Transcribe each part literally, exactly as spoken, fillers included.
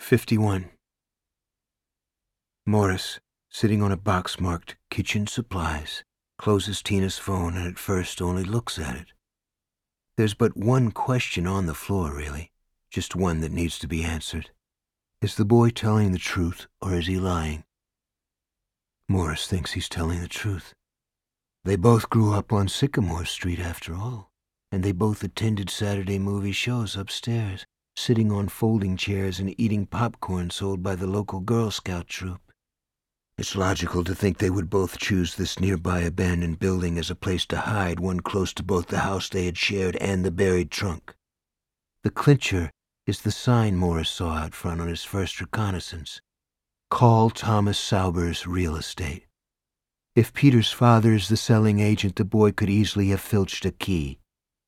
fifty-one. Morris, sitting on a box marked Kitchen Supplies, closes Tina's phone and at first only looks at it. There's but one question on the floor, really, just one that needs to be answered. Is the boy telling the truth, or is he lying? Morris thinks he's telling the truth. They both grew up on Sycamore Street, after all, and they both attended Saturday movie shows upstairs, sitting on folding chairs and eating popcorn sold by the local Girl Scout troop. It's logical to think they would both choose this nearby abandoned building as a place to hide, one close to both the house they had shared and the buried trunk. The clincher is the sign Morris saw out front on his first reconnaissance. Call Thomas Sauber's Real Estate. If Peter's father is the selling agent, the boy could easily have filched a key.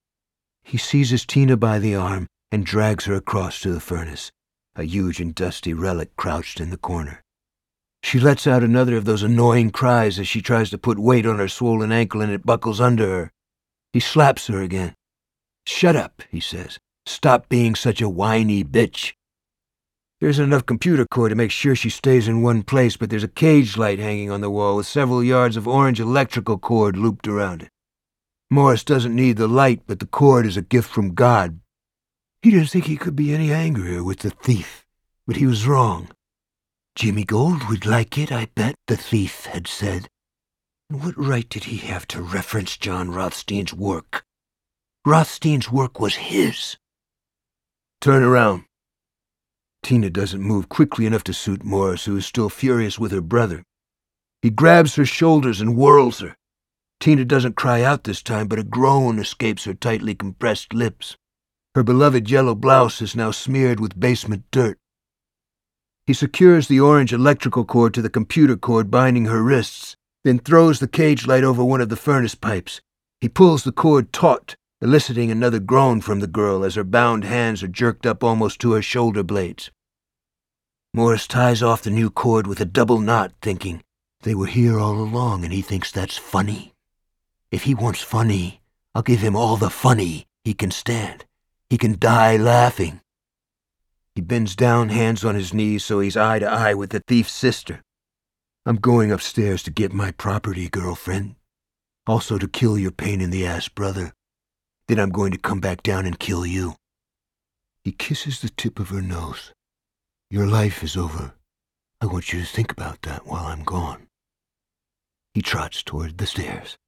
He seizes Tina by the arm and drags her across to the furnace, a huge and dusty relic crouched in the corner. She lets out another of those annoying cries as she tries to put weight on her swollen ankle and it buckles under her. He slaps her again. "Shut up," he says. "Stop being such a whiny bitch." There's enough computer cord to make sure she stays in one place, but there's a cage light hanging on the wall with several yards of orange electrical cord looped around it. Morris doesn't need the light, but the cord is a gift from God. He didn't think he could be any angrier with the thief, but he was wrong. "Jimmy Gold would like it, I bet," the thief had said. And what right did he have to reference John Rothstein's work? Rothstein's work was his. "Turn around." Tina doesn't move quickly enough to suit Morris, who is still furious with her brother. He grabs her shoulders and whirls her. Tina doesn't cry out this time, but a groan escapes her tightly compressed lips. Her beloved yellow blouse is now smeared with basement dirt. He secures the orange electrical cord to the computer cord binding her wrists, then throws the cage light over one of the furnace pipes. He pulls the cord taut, eliciting another groan from the girl as her bound hands are jerked up almost to her shoulder blades. Morris ties off the new cord with a double knot, thinking, they were here all along and he thinks that's funny. If he wants funny, I'll give him all the funny he can stand. He can die laughing. He bends down, hands on his knees, so he's eye to eye with the thief's sister. "I'm going upstairs to get my property, girlfriend. Also to kill your pain-in-the-ass brother. Then I'm going to come back down and kill you." He kisses the tip of her nose. "Your life is over. I want you to think about that while I'm gone." He trots toward the stairs.